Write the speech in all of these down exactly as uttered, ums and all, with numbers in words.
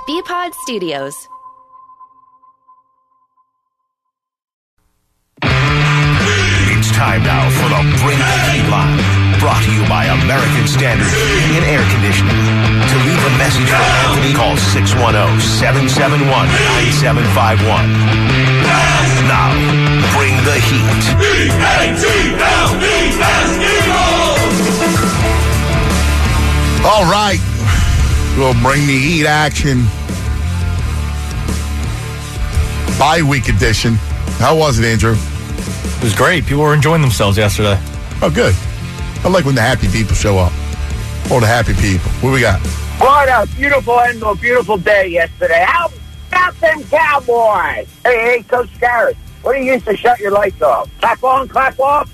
B-Pod Studios. It's time now for the Bring the Heat line, brought to you by American Standard Heating and Air Conditioning. To leave a message for Anthony, call six one zero, seven seven one, nine seven five one. Now, bring the heat. B A T L E S Eagles! All right. We'll bring the heat action. Bye week edition. How was it, Andrew? It was great. People were enjoying themselves yesterday. Oh, good. I like when the happy people show up. All the happy people. What we got? What a beautiful end to a beautiful day yesterday. How about them Cowboys? Hey, hey, Coach Garrett, what do you use to shut your lights off? Clap on, clap off?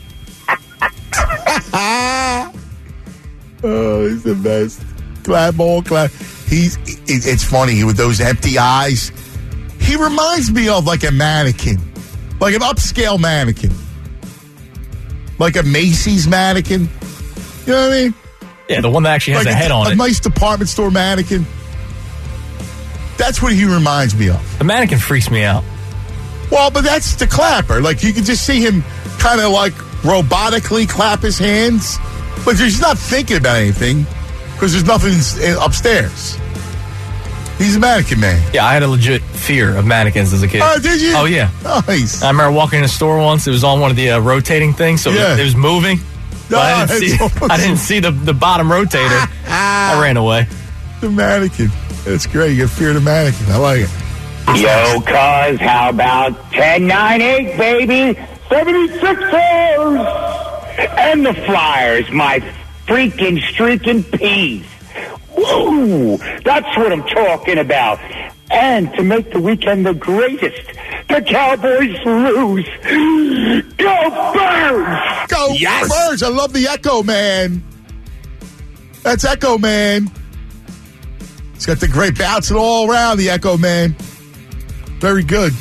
Oh, he's the best. Clap on, clap. He's, it, it's funny, with those empty eyes, he reminds me of like a mannequin. Like an upscale mannequin. Like a Macy's mannequin. You know what I mean? Yeah, the one that actually has like a head a, on a it. A nice department store mannequin. That's what he reminds me of. The mannequin freaks me out. Well, but that's the clapper. Like, you can just see him kind of like robotically clap his hands. But he's not thinking about anything because there's nothing upstairs. He's a mannequin man. Yeah, I had a legit fear of mannequins as a kid. Oh, did you? Oh, yeah. Nice. I remember walking in a store once. It was on one of the uh, rotating things, so yeah. it was moving. But No, I didn't see, I didn't see the, the bottom rotator. I ran away. The mannequin. That's great. You get fear of the mannequin. I like it. Yo, cuz, how about ten nine eight, baby? seventy-sixers! And the Flyers, my freaking streaking peas. Woo! That's what I'm talking about. And to make the weekend the greatest, the Cowboys lose. Go Birds! Go Yes! Birds! I love the Echo Man. That's Echo Man. He's got the great bouncing all around, the Echo Man. Very good.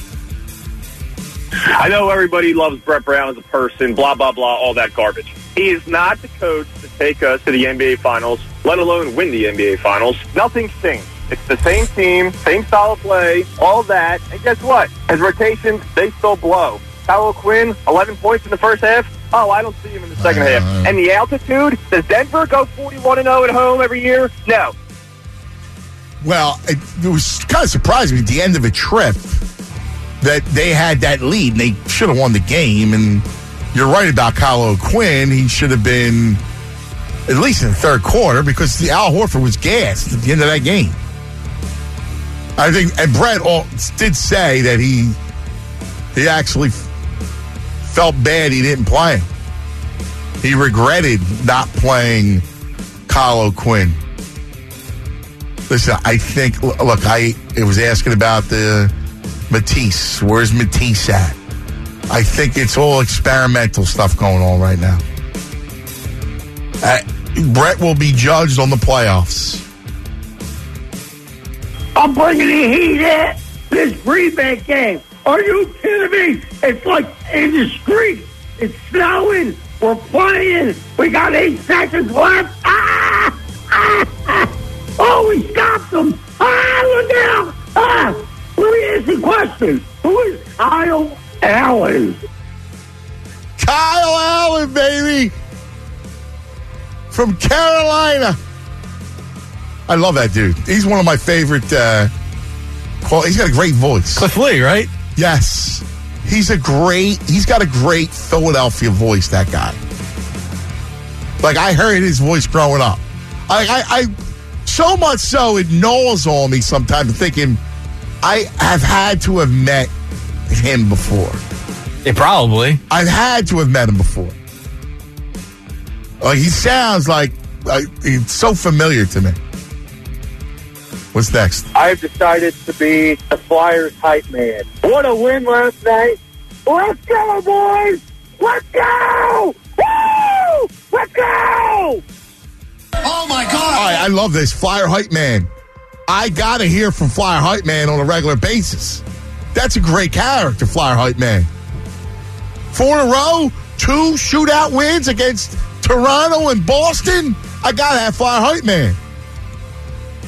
I know everybody loves Brett Brown as a person, blah, blah, blah, all that garbage. He is not the coach to take us to the N B A Finals, let alone win the N B A Finals. Nothing's changed. It's the same team, same style of play, all that. And guess what? His rotations, they still blow. Kyle Quinn, eleven points in the first half. Oh, I don't see him in the second uh, half. And the altitude, does Denver go forty-one and oh at home every year? No. Well, it, it was kind of surprising at the end of a trip that they had that lead and they should have won the game. And you're right about Kyle O'Quinn. He should have been at least in the third quarter because the Al Horford was gassed at the end of that game. I think, and Brett all, did say that he he actually f- felt bad he didn't play him. He regretted not playing Kyle O'Quinn. Listen, I think, look, I it was asking about the Matisse. Where's Matisse at? I think it's all experimental stuff going on right now. Uh, Brett will be judged on the playoffs. I'm bringing the heat in this rebate game. Are you kidding me? It's like in the street. It's snowing. We're playing. We got eight seconds left. Ah! Ah! Ah! Oh, we stopped them. Ah, look out. Ah! Let me ask you a question. Who is Kyle Allen? Kyle Allen, baby. From Carolina. I love that dude. He's one of my favorite. Uh, qual- he's got a great voice. Cliff Lee, right? Yes. He's a great, he's got a great Philadelphia voice, that guy. Like, I heard his voice growing up. I, I, I so much so it gnaws on me sometimes thinking I have had to have met him before. Yeah, probably. I've had to have met him before. Like, he sounds like, like it's so familiar to me. What's next? I have decided to be the Flyers hype man. What a win last night. Let's go, boys. Let's go. Woo! Let's go. Oh, my God. All right, I love this. Flyer Hype Man. I got to hear from Flyer Hype Man on a regular basis. That's a great character, Flyer Hype Man. Four in a row, two shootout wins against Toronto and Boston. I got to have Flyer Hype Man.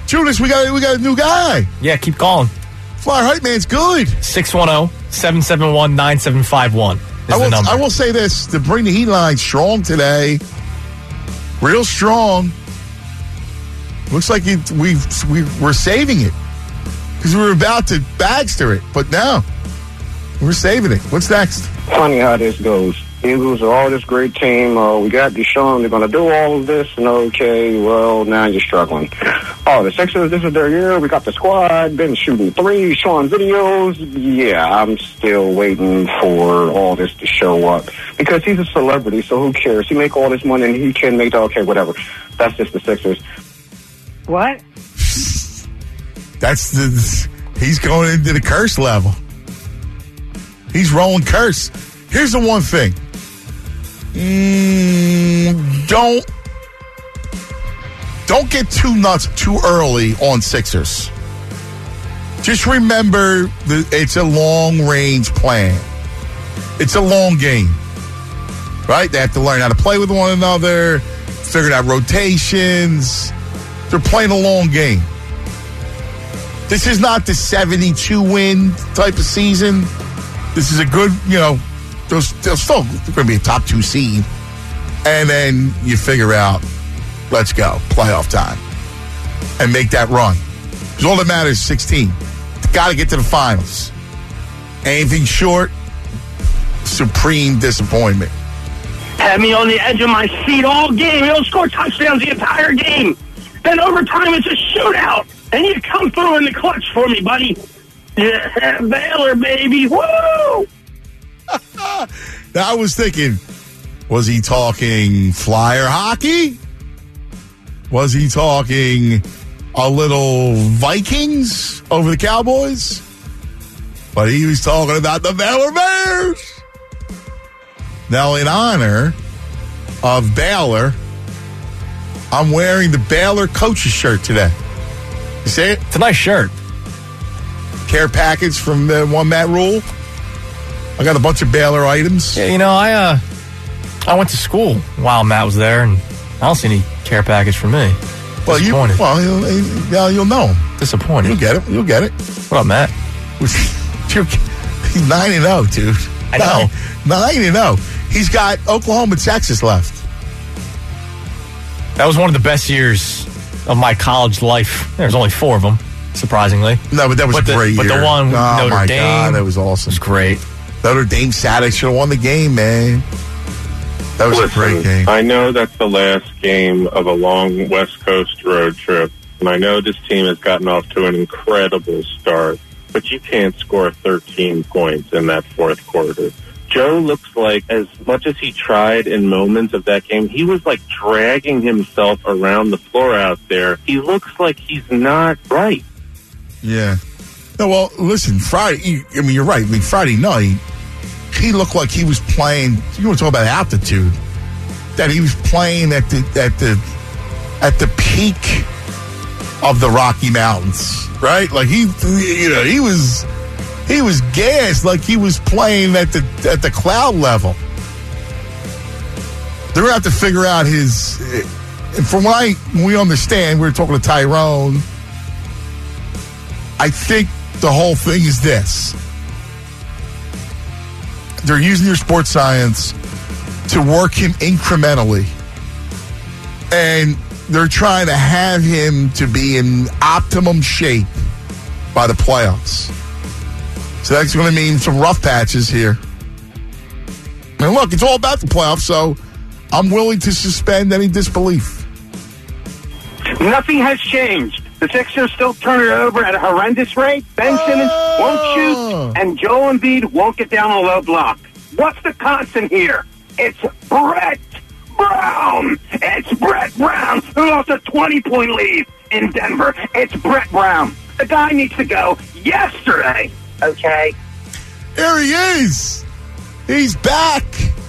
Judas, we got we got a new guy. Yeah, keep calling. Flyer Hype Man's good. six one zero, seven seven one, nine seven five one is I will, the number. I will say this, to bring the heat line strong today, real strong. Looks like it, we've, we, we're saving it because we were about to Bagster it, but now we're saving it. What's next? Funny how this goes. Eagles are all this great team. Uh, we got Deshaun. They're going to do all of this. And okay, well, now you're struggling. Oh, the Sixers, this is their year. We got the squad. Been shooting threes, showing videos. Yeah, I'm still waiting for all this to show up. Because he's a celebrity, so who cares? He make all this money and he can make the, okay, whatever. That's just the Sixers. What? That's the, he's going into the curse level. He's rolling curse. Here's the one thing. Mm, don't don't get too nuts too early on Sixers. Just remember that it's a long-range plan. It's a long game, right? They have to learn how to play with one another, figure out rotations. They're playing a long game. This is not the seventy-two win type of season. This is a good, you know, they're, they're still going to be a top two seed. And then you figure out, let's go, playoff time. And make that run. Because all that matters is sixteen. Got to get to the finals. Anything short, supreme disappointment. Had me on the edge of my seat all game. You don't score touchdowns the entire game. Then overtime, it's a shootout. And you come through in the clutch for me, buddy. Yeah, Baylor, baby. Woo! Now, I was thinking, was he talking Flyer hockey? Was he talking a little Vikings over the Cowboys? But he was talking about the Baylor Bears. Now, in honor of Baylor, I'm wearing the Baylor coach's shirt today. You see it? It's a nice shirt. Care package from the One Matt Rule. I got a bunch of Baylor items. Yeah, you know, I uh, I went to school while Matt was there, and I don't see any care package for me. Well, you, Disappointed. well, you'll, you'll, you'll know him. Disappointed. You'll get it. You'll get it. What up, Matt? He's nine and zero, dude. I know. No, nine and zero. He's got Oklahoma, Texas left. That was one of the best years of my college life. There's only four of them, surprisingly. No, but that was but a the, great but year. But the one with oh Notre my Dame, God, that was awesome. was great. Notre Dame Saturday should have won the game, man. That was Listen, a great game. I know that's the last game of a long West Coast road trip, and I know this team has gotten off to an incredible start, but you can't score thirteen points in that fourth quarter. Joe looks like, as much as he tried in moments of that game, he was like dragging himself around the floor out there. He looks like he's not right. Yeah. No, well, listen, Friday, I mean, you're right. I mean, Friday night, he looked like he was playing, you want to talk about altitude, that he was playing at the, at the, at the peak of the Rocky Mountains, right? Like he, you know, he was, he was gassed like he was playing at the, at the cloud level. They're going to have to figure out his, and from what I, we understand, we were talking to Tyrone, I think the whole thing is this. They're using their sports science to work him incrementally. And they're trying to have him to be in optimum shape by the playoffs. So that's going to mean some rough patches here. And look, it's all about the playoffs, so I'm willing to suspend any disbelief. Nothing has changed. The Sixers still turn it over at a horrendous rate. Ben Simmons Oh. won't shoot, and Joel Embiid won't get down a low block. What's the constant here? It's Brett Brown. It's Brett Brown who lost a twenty-point lead in Denver. It's Brett Brown. The guy needs to go yesterday. Okay? Here he is. He's back.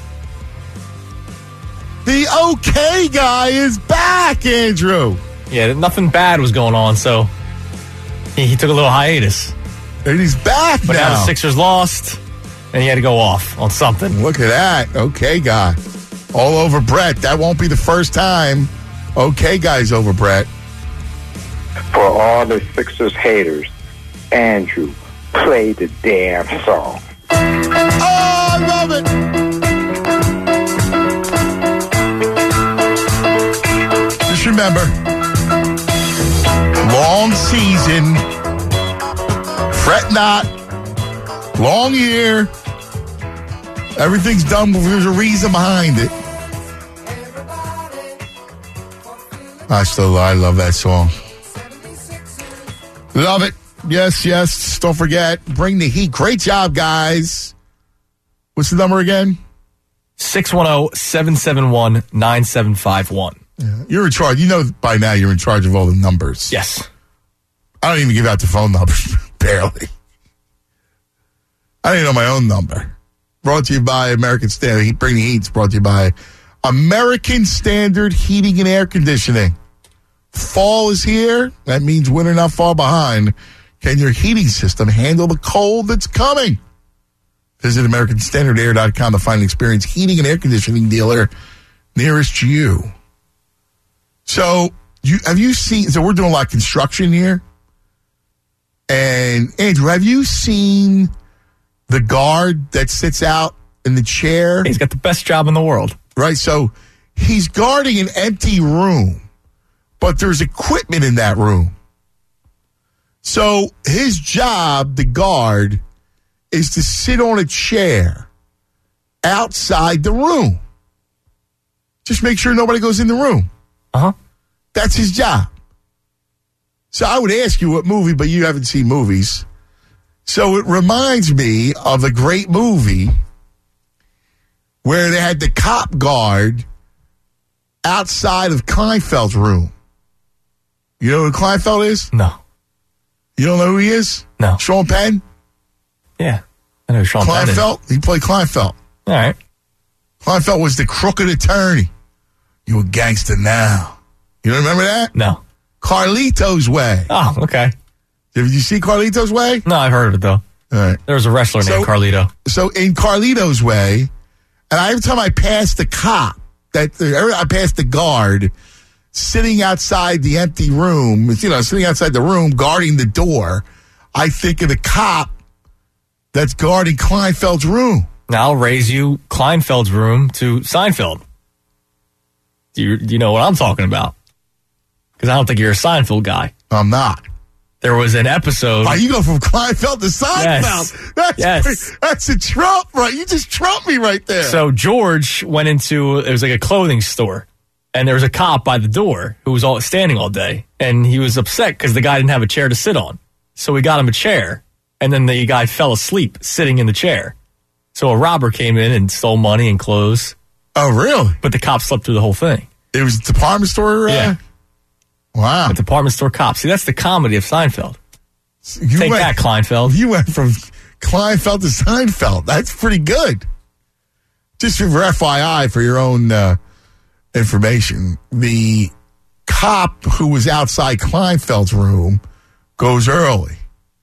The okay guy is back, Andrew. Yeah, nothing bad was going on, so he, he took a little hiatus. And he's back But now now. the Sixers lost, and he had to go off on something. Look at that. Okay guy. All over Brett. That won't be the first time okay guy's over Brett. For all the Sixers haters, Andrew, play the damn song. Oh, I love it. Just remember, long season, fret not, long year, everything's done, but there's a reason behind it. I still, I love that song. Love it. Yes, yes. Don't forget, bring the heat. Great job, guys. What's the number again? six one zero, seven seven one, nine seven five one. Yeah. You're in charge. You know by now you're in charge of all the numbers. Yes. I don't even give out the phone numbers. Barely. I don't even know my own number. Brought to you by American Standard. Bring the heat. It's brought to you by American Standard Heating and Air Conditioning. Fall is here. That means winter not far behind. Can your heating system handle the cold that's coming? Visit American Standard Air dot com to find an experienced heating and air conditioning dealer nearest you. So, you have you seen, so we're doing a lot of construction here. And, Andrew, have you seen the guard that sits out in the chair? He's got the best job in the world. Right, so he's guarding an empty room, but there's equipment in that room. So his job, the guard, is to sit on a chair outside the room. Just make sure nobody goes in the room. Uh-huh. That's his job. So I would ask you what movie, but you haven't seen movies. So it reminds me of a great movie where they had the cop guard outside of Kleinfeld's room. You know who Kleinfeld is? No. You don't know who he is? No. Sean Penn? Yeah. I know who Sean Penn is. Kleinfeld? He played Kleinfeld. All right. Kleinfeld was the crooked attorney. You a gangster now. You don't remember that? No. Carlito's Way. Oh, okay. Did you see Carlito's Way? No, I've heard of it, though. All right. There was a wrestler So- named Carlito. So in Carlito's Way, and every time I pass the cop, that every I pass the guard sitting outside the empty room, you know, sitting outside the room guarding the door, I think of the cop that's guarding Kleinfeld's room. Now I'll raise you Kleinfeld's room to Seinfeld. Do you, do you know what I'm talking about? Because I don't think you're a Seinfeld guy. I'm not. There was an episode. Oh, you go from Kleinfeld to Seinfeld. Yes. That's, Yes. pretty- that's a Trump, right? You just Trump me right there. So George went into, it was like a clothing store, and there was a cop by the door who was all standing all day, and he was upset because the guy didn't have a chair to sit on. So we got him a chair, and then the guy fell asleep sitting in the chair. So a robber came in and stole money and clothes, oh, really? but the cop slept through the whole thing. It was a department store? Uh, Yeah. Wow. A department store cop. See, that's the comedy of Seinfeld. You Take went, that, Kleinfeld. You went from Kleinfeld to Seinfeld. That's pretty good. Just for F Y I, for your own uh, information, the cop who was outside Kleinfeld's room goes early.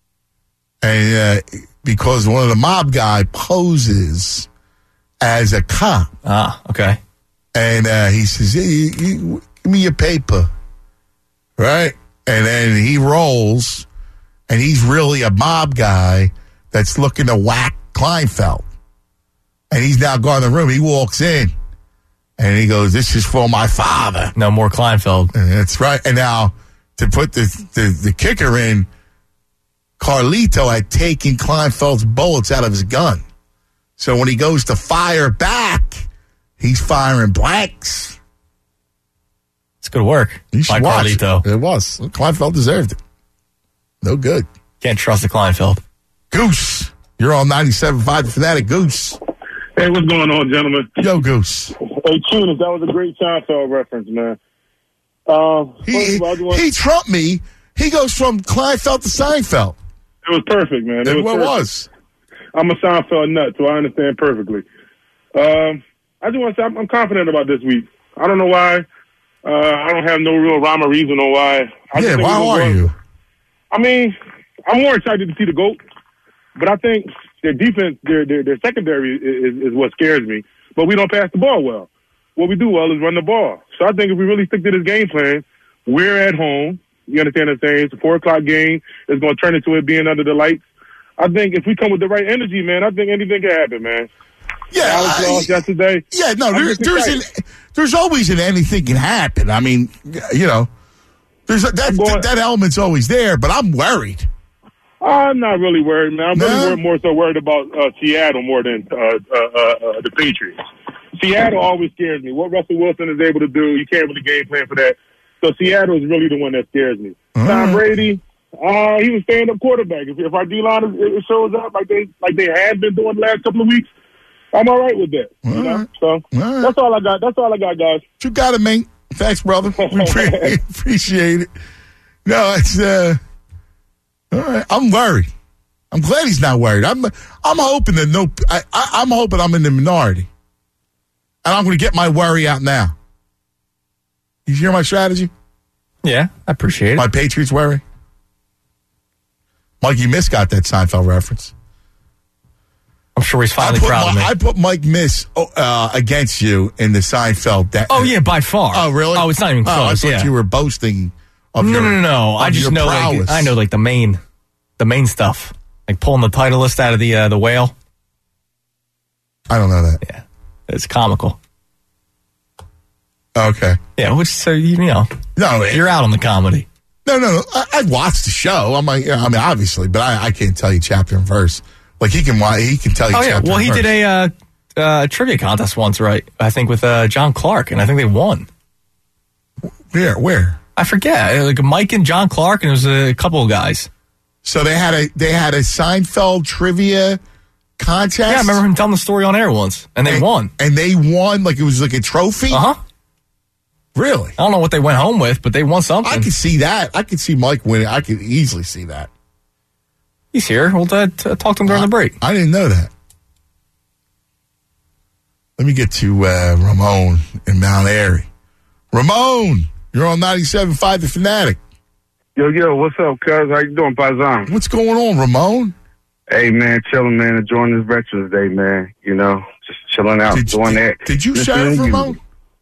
And uh, because one of the mob guy poses as a cop. Ah, okay. And uh, he says, hey, you, you, give me your paper. Right? And then he rolls, and he's really a mob guy that's looking to whack Kleinfeld. And he's now guarding the room. He walks in, and he goes, this is for my father. No more Kleinfeld. And that's right. And now, to put the, the, the kicker in, Carlito had taken Kleinfeld's bullets out of his gun. So when he goes to fire back, he's firing blanks. It's good work You should by watch. Carlito. It was. Kleinfeld deserved it. No good. Can't trust the Kleinfeld. Goose. You're on ninety-seven point five, the Fanatic. Goose. Hey, what's going on, gentlemen? Yo, Goose. Hey, Tunis, that was a great Seinfeld reference, man. Uh, first He, of all, I just want- he trumped me. He goes from Kleinfeld to Seinfeld. it was perfect, man. It It was what perfect. was. I'm a Seinfeld nut, so I understand perfectly. Um, I just want to say I'm, I'm confident about this week. I don't know why. Uh, I don't have no real rhyme or reason on why. I just Yeah, think why we're are going- you? I mean, I'm more excited to see the GOAT, but I think their defense, their their, their secondary is, is what scares me. But we don't pass the ball well. What we do well is run the ball. So I think if we really stick to this game plan, we're at home. You understand what I'm saying? It's a four o'clock game. It's going to turn into it being under the lights. I think if we come with the right energy, man, I think anything can happen, man. Yeah, Alex I- lost yesterday. Yeah, no, I'm there, just there's an, excited. there's always an anything can happen. I mean, you know, there's a, that, I'm going- that that element's always there, but I'm worried. I'm not really worried, man. I'm No? really worried, more so worried about uh, Seattle more than uh, uh, uh, uh, the Patriots. Seattle always scares me. What Russell Wilson is able to do, you can't really game plan for that. So Seattle is really the one that scares me. Uh-huh. Tom Brady, uh, he was stand-up quarterback. If, if our D-line is, it shows up like they like they have been doing the last couple of weeks, I'm all right with that. You All know? right. So All right. that's all I got. That's all I got, guys. You got it, mate. Thanks, brother. We pre- appreciate it. No, it's uh, all right. I'm worried. I'm glad he's not worried. I'm I'm hoping that no. I, I, I'm hoping I'm in the minority, and I'm going to get my worry out now. You hear my strategy? Yeah, I appreciate it. My Patriots worry. Mikey Miss got that Seinfeld reference. I'm sure he's I finally put, proud of my, me. I put Mike Miss uh, against you in the Seinfeld. Da- oh, yeah, by far. Oh, really? Oh, it's not even Oh, I close. thought yeah. you were boasting of no, your no, no, no. I of just your know, like, prowess. I know, like the main, the main stuff, like pulling the title list out of the uh, the whale. I don't know that. Yeah, it's comical. Okay. Yeah, which so you know, No, it- you're out on the comedy. No, no, no. I, I'd watch the show. I'm like, yeah, I mean, obviously, but I, I can't tell you chapter and verse. Like he can, wa- he can tell you. Oh yeah, chapter well and he verse. did a uh, uh, trivia contest once, right? I think with uh, John Clark, and I think they won. Where? Where? I forget, like Mike and John Clark, and it was a couple of guys. So they had a they had a Seinfeld trivia contest. Yeah, I remember him telling the story on air once, and they and, won. and they won like it was like a trophy. Uh huh. Really? I don't know what they went home with, but they won something. I could see that. I could see Mike winning. I could easily see that. He's here. We'll uh, t- talk to him during the break. I didn't know that. Let me get to uh, Ramon in Mount Airy. Ramon, you're on ninety-seven point five The Fanatic. Yo, yo, what's up, cuz? How you doing, Paisan? What's going on, Ramon? Hey, man, chilling, man, enjoying this Veterans Day, man. You know, just chilling out, Did, doing did, that. did you Listening serve, to you. Ramon?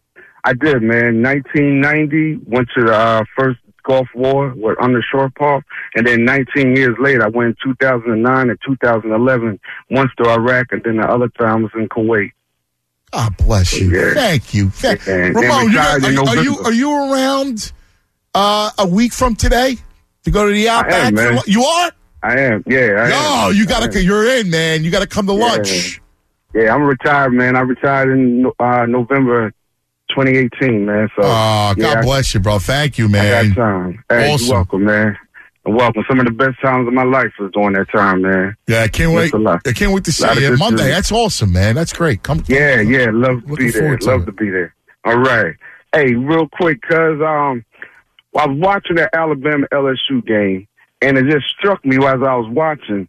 I did, man. nineteen ninety, went to the uh, first Gulf War with under Shortpaw, and then nineteen years later, I went in two thousand nine and two thousand eleven, once to Iraq, and then the other time was in Kuwait. God bless you. Yeah. Thank you. Thank- Yeah, and Ramon, you retired got- in are, are you November. are you around uh, a week from today to go to the Outback? am, for man. lu- You are? I am, yeah. I No, am. you I gotta. am. You're in, man. You got to come to Yeah. lunch. Yeah, I'm retired, man. I retired in uh, November twenty eighteen, man. So, Oh, God yeah, I- bless you, bro. Thank you, I man. got time. Hey, Awesome. you're welcome, man. You're welcome. Some of the best times of my life was during that time, man. Yeah, I can't wait. That's a lot. I can't wait to see Lot of you good Monday. food. That's awesome, man. That's great. Come. Yeah, yeah. Love to Looking be there. forward to Love it. to be there. All right. Hey, real quick, cuz um, I was watching the Alabama L S U game, and it just struck me as I was watching.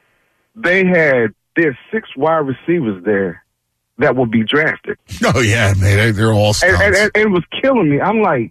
They had their six wide receivers there that will be drafted. Oh yeah, man. They- They're all and, stars. and, and it was killing me. I'm like,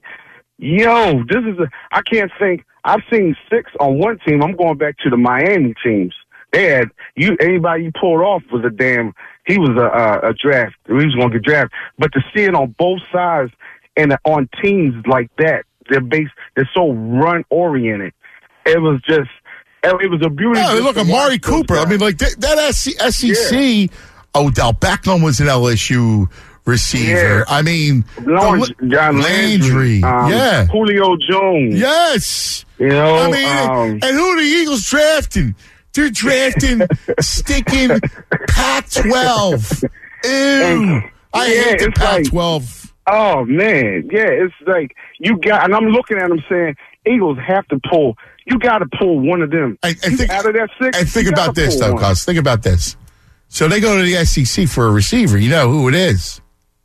yo, this is a, I can't think. I've seen six on one team. I'm going back to the Miami teams. They had you. Anybody you pulled off was a damn. He was a, a, a draft. He was going to get drafted. But to see it on both sides and on teams like that, they're based. They're so run oriented. It was just. It was a beauty. Yeah, just look, to Amari watch those Cooper. I guys. mean, like that, that S E C. Odell Beckham was an L S U receiver. Yeah. I mean, Lawrence, the- John Landry, um, yeah. Julio Jones. Yes. You know, I mean, um, and who are the Eagles drafting? They're drafting sticking Pac twelve. Ew. And- I yeah, hate the it's like- Pac twelve. Oh man, yeah, it's like you got, and I'm looking at them saying, Eagles have to pull. You got to pull one of them And, and You think, out of that six. and think you about gotta this, pull though, one. cuz. Think about this. So they go to the S E C for a receiver. You know who it is?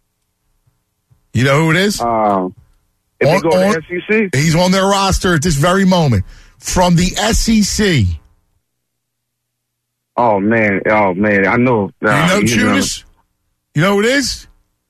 You know who it is? Um, if On- they go on- to S E C, He's on their roster at this very moment from the S E C. oh man, oh man, I know. You Uh, know you Judas? You know who it is?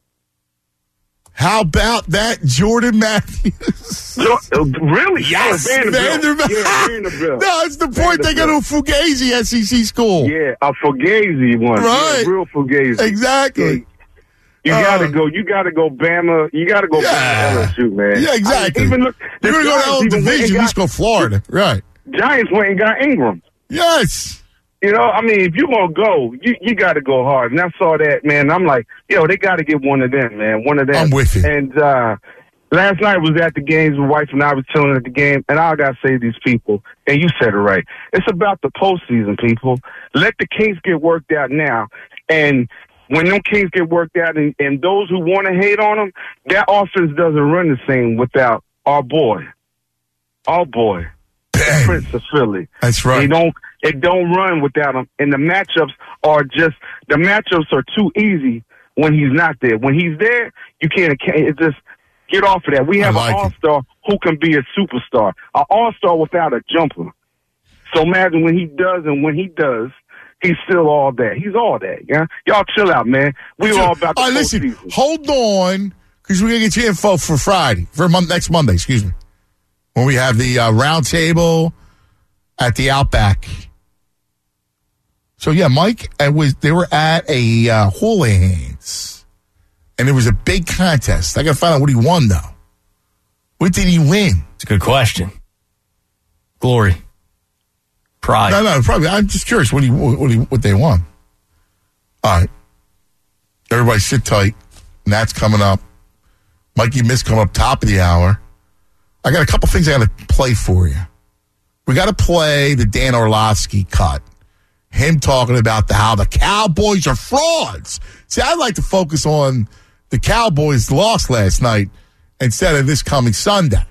How about that Jordan Matthews? know. Uh, really? Yes, oh, Vanderbilt. Vanderbilt. Yeah, Vanderbilt. No, it's the point. They go to a Fugazi S E C school. Yeah, a Fugazi one. Right. Yeah, real Fugazi. Exactly. Yeah. You Uh, gotta go. You gotta go, Bama. You gotta go, Yeah. Bama L S U, man. Yeah, exactly. I mean, even look, You're going to go to Giants the even went division, and at least got- go Florida. Right. Giants went and got Ingram. Yes. You know, I mean, if you're going to go, you, you got to go hard. And I saw that, man. I'm like, yo, they got to get one of them, man. One of them. I'm with you. And uh, last night was at the games. My wife and I was chilling at the game. And I got to say to these people, and you said it right, it's about the postseason, people. Let the Kings get worked out now. And when them Kings get worked out and, and those who want to hate on them, that offense doesn't run the same without our boy. Our boy. Ben. Prince of Philly. That's right. They don't it don't run without him. And the matchups are just the matchups are too easy when he's not there. When he's there, you can't it just get off of that. We have like an all star who can be a superstar. An all star without a jumper. So imagine when he does and when he does, he's still all that. He's all that, yeah? Y'all chill out, man. We all about the All right, listen, postseason. hold on, because we're going to get you info for Friday, for mon- next Monday, excuse me, when we have the uh, round table at the Outback. So, yeah, Mike, uh, was they were at a uh, Houlihan's, and there was a big contest. I got to find out what he won, though. What did he win? It's a good question. Glory. Pride. No, no, probably. I'm just curious what he what, he, what they won. All right. Everybody sit tight. And that's coming up. Mikey Miss coming up top of the hour. I got a couple things I got to play for you. We got to play the Dan Orlovsky cut. Him talking about the, how the Cowboys are frauds. See, I'd like to focus on the Cowboys lost last night instead of this coming Sunday.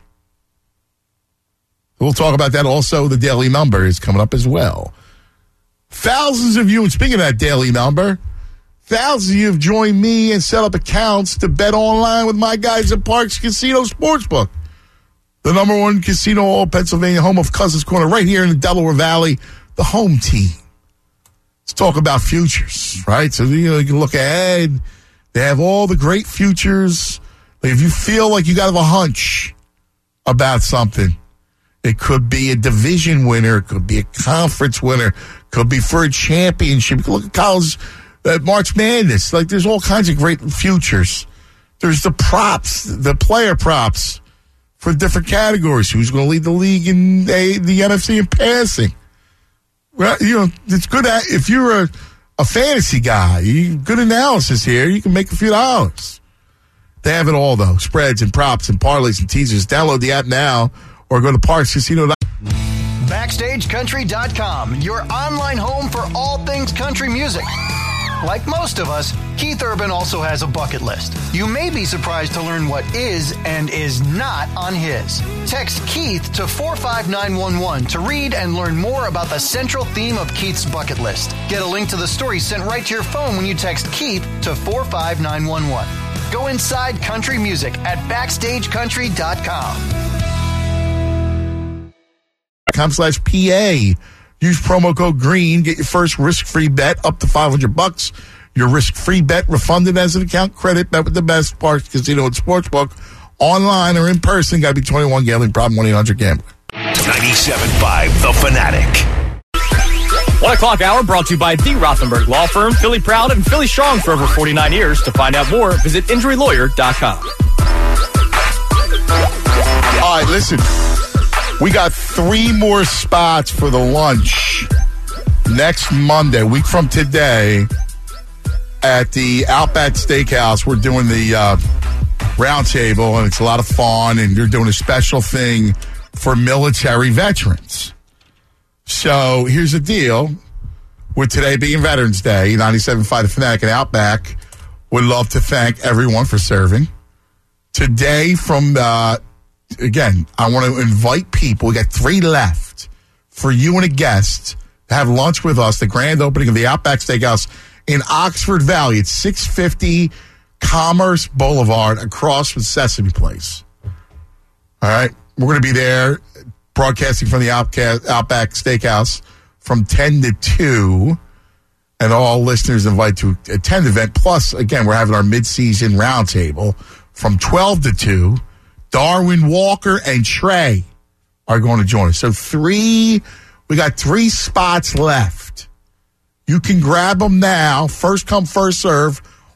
We'll talk about that also. The daily number is coming up as well. Thousands of you, and speaking of that daily number, thousands of you have joined me and set up accounts to bet online with my guys at Parks Casino Sportsbook. The number one casino in all Pennsylvania, home of Cousins Corner, right here in the Delaware Valley, the home team. Let's talk about futures, right? So you know, you can look ahead. They have all the great futures. Like if you feel like you got to have a hunch about something, it could be a division winner. It could be a conference winner. It could be for a championship. You can look at college, uh, March Madness. Like there's all kinds of great futures. There's the props, the player props for different categories. Who's going to lead the league in the, the N F C in passing? Well, you know, it's good at, if you're a, a fantasy guy, you good analysis here, you can make a few dollars. They have it all, though. Spreads and props and parlays and teasers. Download the app now or go to parks casino dot com. Backstage Country dot com, your online home for all things country music. Like most of us, Keith Urban also has a bucket list. You may be surprised to learn what is and is not on his. Text Keith to four five nine one one to read and learn more about the central theme of Keith's bucket list. Get a link to the story sent right to your phone when you text Keith to four five nine one one. Go inside country music at backstage country dot com. Com slash P A. Use promo code GREEN. Get your first risk-free bet up to five hundred bucks. Your risk-free bet refunded as an account credit. Bet with the best Parks Casino and Sportsbook. Online or in person. Got to be twenty-one. Gambling problem. one eight hundred gambler. ninety-seven point five The Fanatic. One o'clock hour brought to you by the Rothenberg Law Firm. Philly proud and Philly strong for over forty-nine years. To find out more, visit injury lawyer dot com. All right, listen. We got three more spots for the lunch next Monday, week from today, at the Outback Steakhouse. We're doing the uh, round table, and it's a lot of fun, and you're doing a special thing for military veterans. So here's the deal. With today being Veterans Day, ninety-seven point five The Fanatic and Outback would love to thank everyone for serving. Today from... Uh, Again, I want to invite people. We got three left for you and a guest to have lunch with us. The grand opening of the Outback Steakhouse in Oxford Valley. It's six fifty Commerce Boulevard across from Sesame Place. All right. We're going to be there broadcasting from the Outback Steakhouse from ten to two. And all listeners invited to attend the event. Plus, again, we're having our mid-season roundtable from twelve to two. Darwin Walker and Trey are going to join us. So three, we got three spots left. You can grab them now. First come, first serve.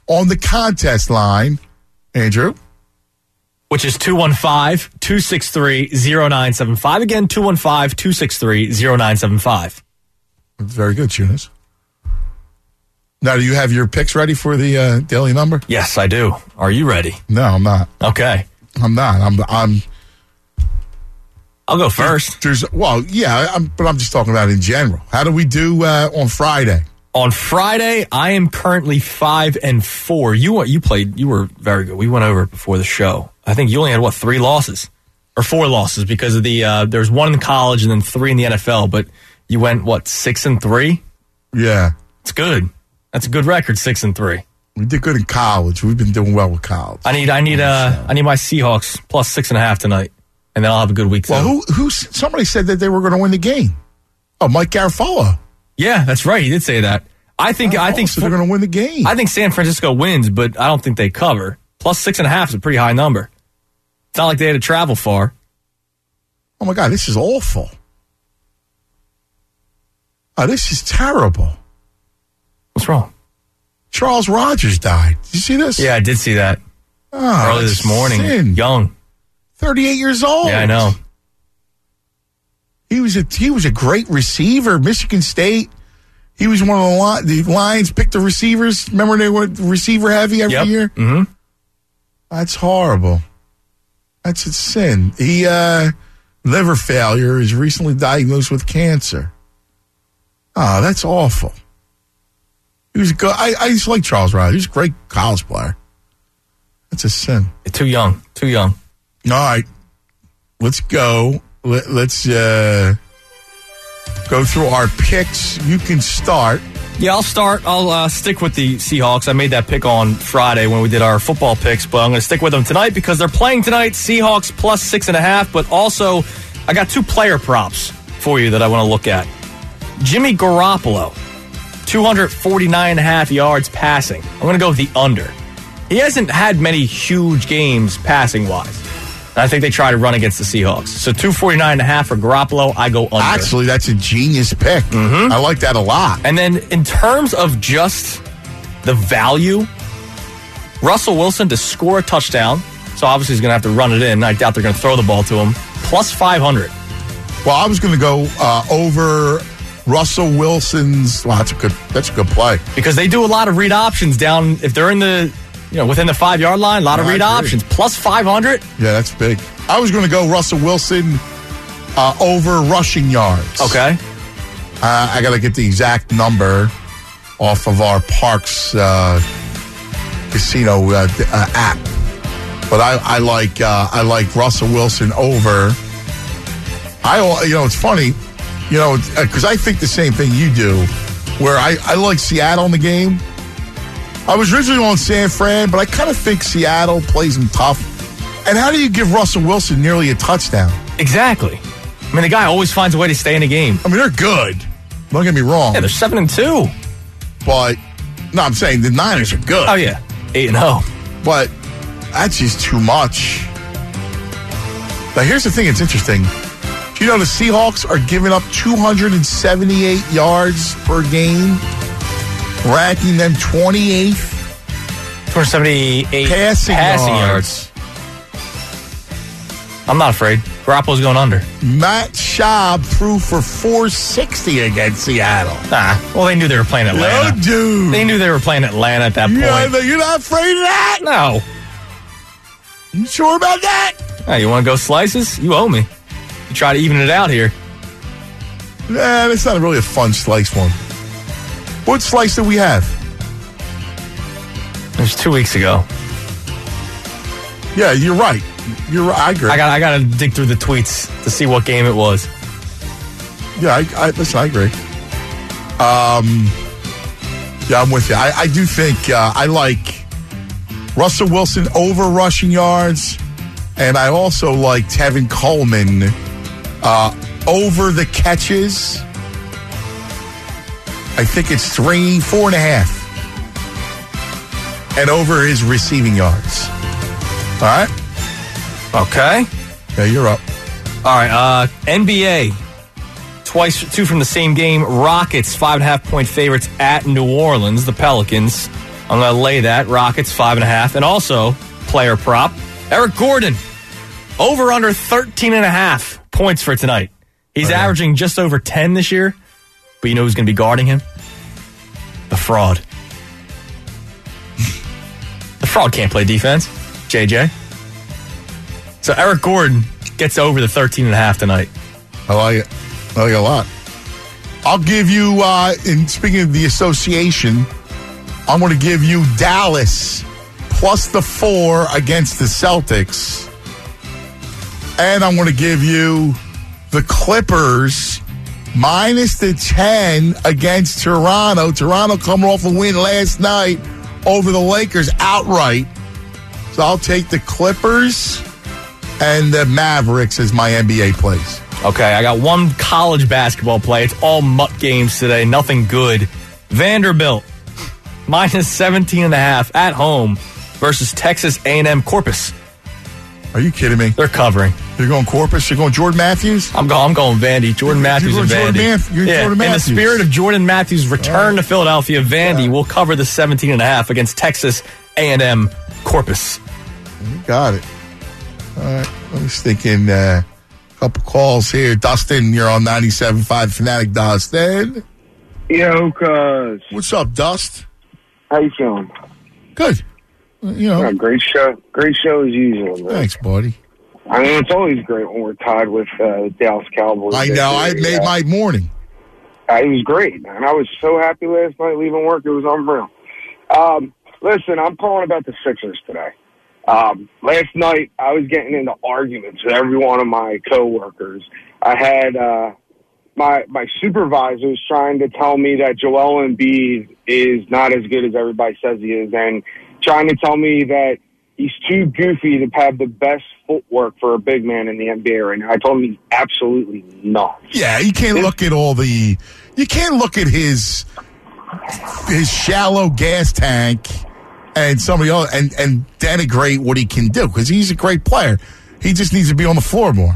on the contest line, Andrew. Which is two one five, two six three, zero nine seven five. Again, two one five, two six three, zero nine seven five. Very good, Tunis. Now, do you have your picks ready for the uh, daily number? Yes, I do. Are you ready? No, I'm not. Okay. I'm not. I'm. I'm. I'll go first. There's. Well, yeah, I'm, but I'm just talking about in general. How do we do uh, on Friday? On Friday, I am currently five and four. You you played. You were very good. We went over it before the show. I think you only had what three losses or four losses because of the. Uh, there's one in college and then three in the N F L. But you went what six and three? Yeah, it's good. That's a good record. Six and three. We did good in college. We've been doing well with college. I need. I need. Uh, I need my Seahawks plus six and a half tonight, and then I'll have a good week. Well, too. who? Who? Somebody said that they were going to win the game. Oh, Mike Garafolo. Yeah, that's right. He did say that. I think. Oh, I think so they're going to win the game. I think San Francisco wins, but I don't think they cover. Plus six and a half is a pretty high number. It's not like they had to travel far. Oh my God, this is awful. Oh, this is terrible. What's wrong? Charles Rogers died. Did you see this? Yeah, I did see that oh, early this morning. Sin. Young, thirty-eight years old. Yeah, I know. He was a he was a great receiver. Michigan State. He was one of the, the Lions picked the receivers. Remember they were receiver heavy every yep. year? Mm-hmm. That's horrible. That's a sin. He, uh, liver failure, is recently diagnosed with cancer. Oh, that's awful. He was good. I, I used to like Charles Rogers. He was a great college player. That's a sin. Too young. Too young. All right. Let's go. Let, let's, uh, go through our picks. You can start. Yeah, I'll start. I'll uh, stick with the Seahawks. I made that pick on Friday when we did our football picks, but I'm going to stick with them tonight because they're playing tonight. Seahawks plus six and a half, but also I got two player props for you that I want to look at. Jimmy Garoppolo, two forty-nine and a half yards passing. I'm going to go with the under. He hasn't had many huge games passing-wise. I think they try to run against the Seahawks. So two forty-nine and a half for Garoppolo, I go under. Actually, that's a genius pick. Mm-hmm. I like that a lot. And then in terms of just the value, Russell Wilson to score a touchdown. So obviously he's going to have to run it in. I doubt they're going to throw the ball to him. Plus five hundred. Well, I was going to go uh, over Russell Wilson's. Well, that's a good. That's a good play because they do a lot of read options down if they're in the. You know, within the five-yard line, a lot of no, read options. Plus five hundred. Yeah, that's big. I was going to go Russell Wilson uh, over rushing yards. Okay. Uh, I got to get the exact number off of our Parks uh, Casino uh, uh, app. But I, I like uh, I like Russell Wilson over. I you know it's funny, you know, because I think the same thing you do. Where I, I like Seattle in the game. I was originally on San Fran, but I kind of think Seattle plays them tough. And how do you give Russell Wilson nearly a touchdown? Exactly. I mean, the guy always finds a way to stay in the game. I mean, they're good. Don't get me wrong. Yeah, they're seven and two. But no, I'm saying the Niners are good. Oh yeah, eight and zero. But that's just too much. Now here's the thing. It's interesting. Do you know the Seahawks are giving up two hundred seventy-eight yards per game? Ranking them twenty-eighth. two hundred seventy-eight passing, passing yards. yards. I'm not afraid. Garoppolo's going under. Matt Schaub threw for four sixty against Seattle. Ah, well, they knew they were playing Atlanta. No, dude. They knew they were playing Atlanta at that yeah, point. You're not afraid of that? No. You sure about that? Hey, you want to go slices? You owe me. You try to even it out here. Nah, that's not really a fun slice one. What slice did we have? It was two weeks ago. Yeah, you're right. You're right. I agree. I got. I got to dig through the tweets to see what game it was. Yeah, I, I listen. I agree. Um, yeah, I'm with you. I, I do think uh, I like Russell Wilson over rushing yards, and I also like Tevin Coleman uh, over the catches. I think it's three, four and a half. And over his receiving yards. All right? Okay. Yeah, you're up. All right. Uh, N B A. Twice, two from the same game. Rockets, five and a half point favorites at New Orleans, the Pelicans. I'm going to lay that. Rockets, five and a half. And also, player prop, Eric Gordon. Over under thirteen and a half points for tonight. He's oh, yeah. averaging just over ten this year. But you know who's going to be guarding him? The fraud. The fraud can't play defense. J J. So Eric Gordon gets over the thirteen and a half tonight. I like it. I like it a lot. I'll give you, uh, in speaking of the association, I'm going to give you Dallas plus the four against the Celtics. And I'm going to give you the Clippers minus the ten against Toronto. Toronto coming off a win last night over the Lakers outright. So I'll take the Clippers and the Mavericks as my N B A plays. Okay, I got one college basketball play. It's all mutt games today. Nothing good. Vanderbilt minus seventeen and a half at home versus Texas A and M Corpus. Are you kidding me? They're covering. You're going Corpus? You're going Jordan Matthews? I'm going. I'm going Vandy. Jordan Matthews and Vandy. Math- you're yeah, Jordan Matthews. In the spirit of Jordan Matthews' return right. to Philadelphia, Vandy yeah. will cover the seventeen and a half against Texas A and M Corpus. You got it. All right. I was thinking uh, a couple calls here. Dustin, you're on ninety-seven point five Fanatic. Dustin. Yo, cuz. What's up, Dust? How you feeling? Good. You know, yeah, great show. Great show as usual, man. Thanks, buddy. I mean, it's always great when we're tied with uh, the Dallas Cowboys. I know. I made uh, my morning. Uh, it was great, man. I was so happy last night leaving work. It was unreal. Um, listen, I'm calling about the Sixers today. Um, last night, I was getting into arguments with every one of my coworkers. I had uh, my my supervisors trying to tell me that Joel Embiid is not as good as everybody says he is, and trying to tell me that he's too goofy to have the best footwork for a big man in the N B A right now. I told him he's absolutely not. Yeah, you can't look at all the... You can't look at his his shallow gas tank and somebody else and, and denigrate what he can do, because he's a great player. He just needs to be on the floor more.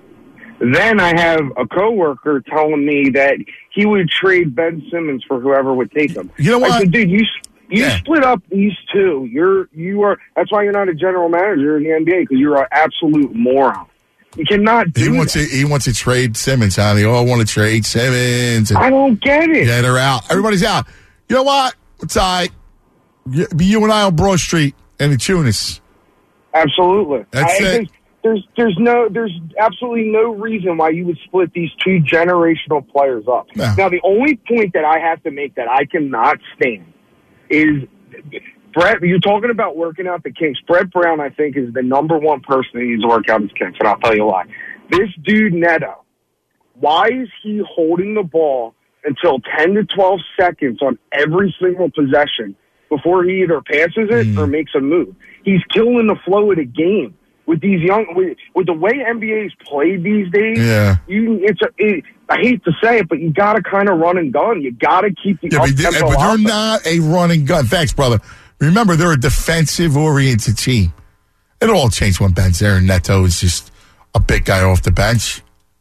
Then I have a coworker telling me that he would trade Ben Simmons for whoever would take him. You know what? I said, dude, you... You yeah. split up these two. You're you are. That's why you're not a general manager in the N B A, because you're an absolute moron. You cannot do he wants that. To, he wants to trade Simmons, huh? They all want to trade Simmons. I don't get it. Yeah, they're out. Everybody's out. You know what? It's all right. Be you and I on Broad Street and the Tunis. Absolutely. That's I, it. There's, there's no, there's absolutely no reason why you would split these two generational players up. No. Now, the only point that I have to make that I cannot stand is Brett, you're talking about working out the kinks. Brett Brown, I think, is the number one person that needs to work out his kinks, and I'll tell you why. This dude, Neto, why is he holding the ball until ten to twelve seconds on every single possession before he either passes it mm. or makes a move? He's killing the flow of the game. With these young, with, with the way N B A's played these days, yeah. you it's a, it, I hate to say it, but you got to kind of run and gun. You got to keep the yeah, up but, they, tempo. but they're offense. not a run and gun. Thanks, brother. Remember, they're a defensive oriented team. It'll all change when Ben's there and Neto is just a big guy off the bench.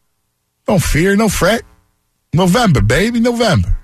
No fear, no fret. November, baby, November.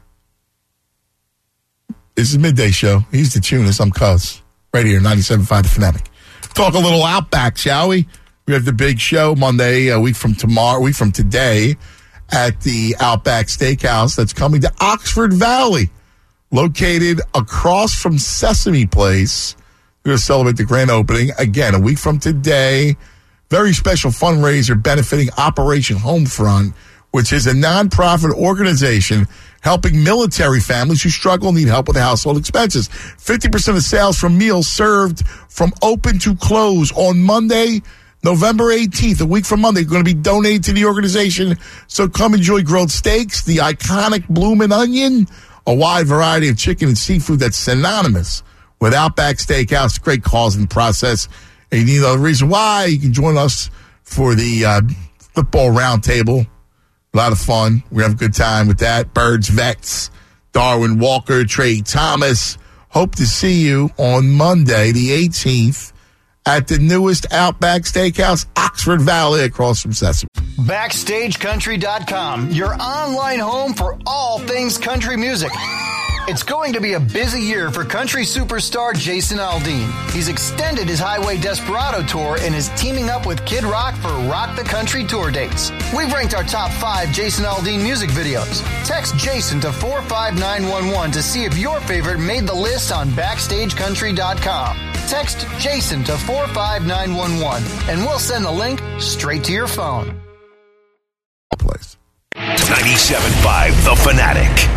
This is Midday Show. He's the Tunis. I'm Cuz. Right here, ninety-seven point five The Fanatic. Talk a little Outback, shall we? We have the big show Monday, a week from tomorrow, a week from today, at the Outback Steakhouse that's coming to Oxford Valley, located across from Sesame Place. We're going to celebrate the grand opening again a week from today. Very special fundraiser benefiting Operation Homefront, which is a nonprofit organization helping military families who struggle and need help with household expenses. fifty percent of sales from meals served from open to close on Monday, November eighteenth, a week from Monday, going to be donated to the organization. So come enjoy grilled steaks, the iconic Bloomin' Onion, a wide variety of chicken and seafood that's synonymous with Outback Steakhouse. Great cause and process. And you need a reason why, you can join us for the uh, football roundtable. A lot of fun. We're going to have a good time with that. Birds, Vets, Darwin Walker, Trey Thomas. Hope to see you on Monday, the eighteenth, at the newest Outback Steakhouse, Oxford Valley, across from Sesame. Backstage Country dot com, your online home for all things country music. It's going to be a busy year for country superstar Jason Aldean. He's extended his Highway Desperado tour and is teaming up with Kid Rock for Rock the Country tour dates. We've ranked our top five Jason Aldean music videos. Text Jason to four five nine one one to see if your favorite made the list on backstage country dot com. Text Jason to four five nine one one and we'll send the link straight to your phone. Place. ninety-seven point five The Fanatic.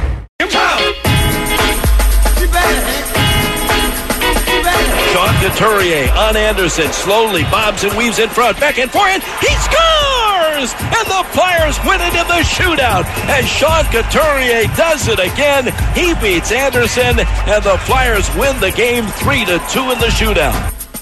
Sean Couturier on Anderson, slowly bobs and weaves in front, back and forth, he scores! And the Flyers win it in the shootout. As Sean Couturier does it again, he beats Anderson, and the Flyers win the game three to two in the shootout.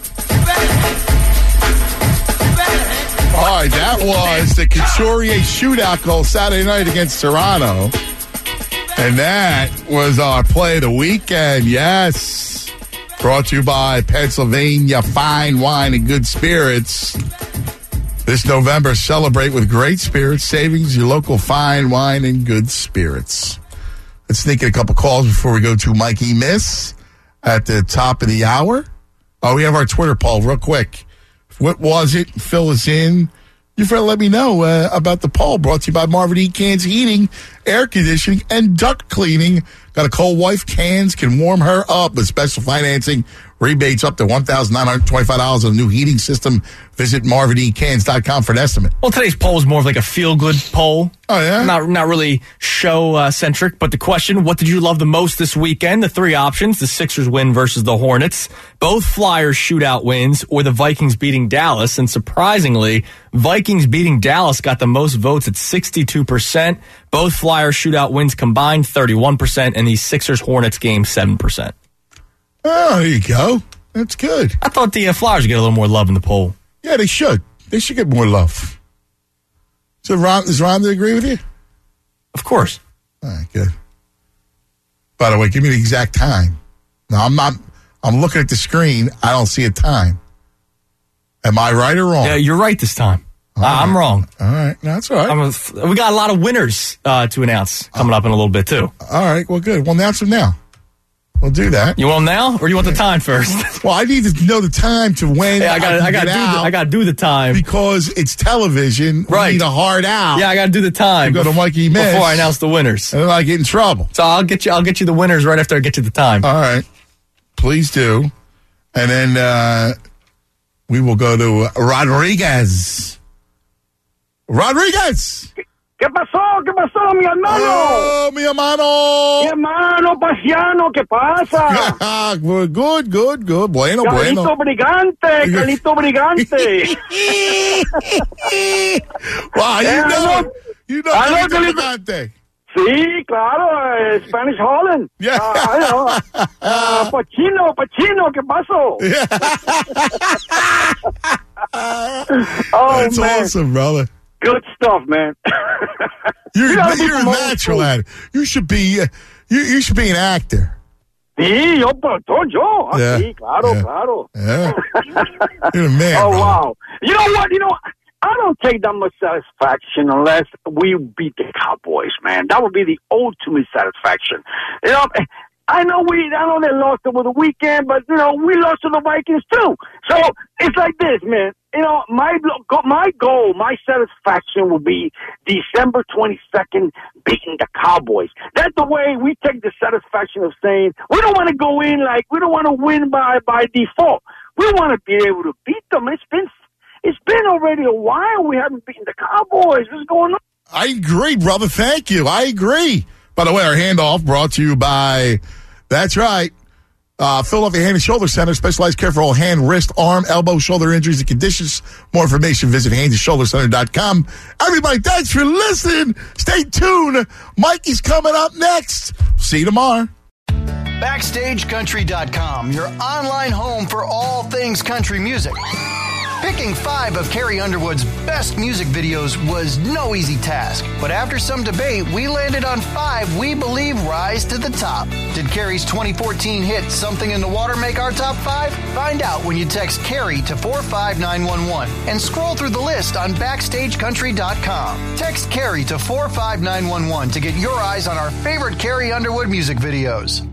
All right, that was the Couturier shootout goal Saturday night against Toronto. And that was our play of the weekend, yes. Brought to you by Pennsylvania Fine Wine and Good Spirits. This November, celebrate with great spirits savings, your local fine wine and good spirits. Let's sneak in a couple calls before we go to Mikey Miss at the top of the hour. Oh, we have our Twitter poll real quick. What was it? Fill us in. Your friend let me know uh, about the poll brought to you by Marvin E. Cans Heating, Air Conditioning, and Duct Cleaning. Got a cold wife, Cans can warm her up with special financing. Rebates up to one thousand nine hundred twenty-five dollars on a new heating system. Visit marvin e cans dot com for an estimate. Well, today's poll is more of like a feel-good poll. Oh, yeah? Not not really show-centric, uh, but the question, what did you love the most this weekend? The three options, the Sixers win versus the Hornets, both Flyers shootout wins, or the Vikings beating Dallas. And surprisingly, Vikings beating Dallas got the most votes at sixty-two percent. Both Flyers shootout wins combined, thirty-one percent, and the Sixers-Hornets game, seven percent. Oh, there you go. That's good. I thought the uh, Flyers would get a little more love in the poll. Yeah, they should. They should get more love. So, Ron, does Ron agree with you? Of course. All right, good. By the way, give me the exact time. No, I'm not. I'm looking at the screen. I don't see a time. Am I right or wrong? Yeah, you're right this time. Uh, right. I'm wrong. All right. No, that's all right. I'm a, we got a lot of winners uh, to announce coming up in a little bit, too. All right. Well, good. We'll announce them now. We'll do that. You want them now, or you want the time first? Well, I need to know the time to when yeah, I got. I got to do. The, I got to do the time because it's television. Right. We need a hard out. Yeah, I got to do the time. To go to Mikey Miss before I announce the winners, and then I get in trouble. So I'll get you. I'll get you the winners right after I get you the time. All right, please do, and then uh, we will go to Rodriguez. Rodriguez. ¿Qué pasó? ¿Qué pasó, mi hermano? Oh, mi hermano. Mi hermano Pasiano, ¿qué pasa? good, good, good, good. Bueno, Carlito bueno. Brigante, Carlito Brigante. Wow, you yeah, know, you know I know Carlito Brigante. Sí, claro, uh, Spanish Holland. Yeah. Uh, I know. Uh, Pacino, Pacino, ¿qué pasó? Yeah. Oh, That's man. awesome, brother. Good stuff, man. You're, you you're a natural at it. You should be. Uh, you, you should be an actor. Sí, yo, yo. Yeah. Sí, claro, Yeah. claro. Yeah. You're a man. Oh, brother. wow. You know what? You know, I don't take that much satisfaction unless we beat the Cowboys, man. That would be the ultimate satisfaction. You know, I know we, I know they lost over the weekend, but, you know, we lost to the Vikings, too. So, it's like this, man. You know, my my goal, my satisfaction will be December twenty-second beating the Cowboys. That's the way we take the satisfaction of saying we don't want to go in like, we don't want to win by, by default. We want to be able to beat them. It's been it's been already a while we haven't beaten the Cowboys. What's going on? I agree, brother. Thank you. I agree. By the way, our handoff brought to you by, that's right, Uh, Philadelphia Hand and Shoulder Center, specialized care for all hand, wrist, arm, elbow, shoulder injuries and conditions. More information, visit hands and shoulder center dot com. Everybody, thanks for listening. Stay tuned. Mikey's coming up next. See you tomorrow. backstage country dot com, your online home for all things country music. Picking five of Carrie Underwood's best music videos was no easy task, but after some debate, we landed on five we believe rise to the top. Did Carrie's twenty fourteen hit Something in the Water make our top five? Find out when you text Carrie to four five nine one one and scroll through the list on backstage country dot com. Text Carrie to four five nine one one to get your eyes on our favorite Carrie Underwood music videos.